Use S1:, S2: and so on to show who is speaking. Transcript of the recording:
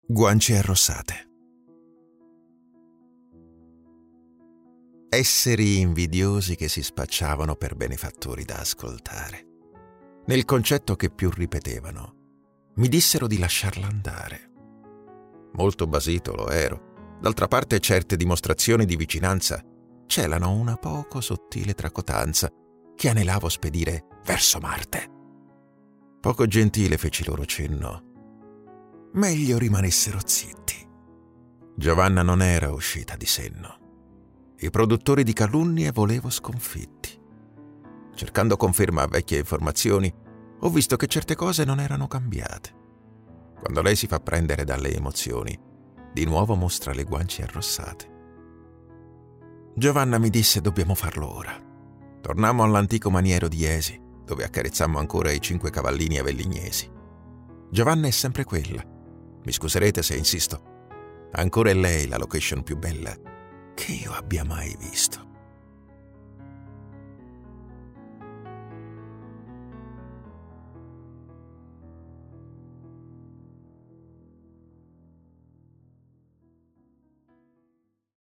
S1: Guance arrossate. Esseri invidiosi che si spacciavano per benefattori da ascoltare. Nel concetto che più ripetevano, mi dissero di lasciarla andare. Molto basito lo ero. D'altra parte certe dimostrazioni di vicinanza celano una poco sottile tracotanza che anelavo spedire verso Marte. Poco gentile feci loro cenno. Meglio rimanessero zitti. Giovanna non era uscita di senno. I produttori di calunnie volevo sconfitti. Cercando conferma a vecchie informazioni, ho visto che certe cose non erano cambiate. Quando lei si fa prendere dalle emozioni, di nuovo mostra le guance arrossate. Giovanna mi disse: dobbiamo farlo ora. Tornammo all'antico maniero di Esi, dove accarezzammo ancora i 5 cavallini avellignesi. Giovanna è sempre quella. Mi scuserete se insisto. Ancora è lei la location più bella che io abbia mai visto.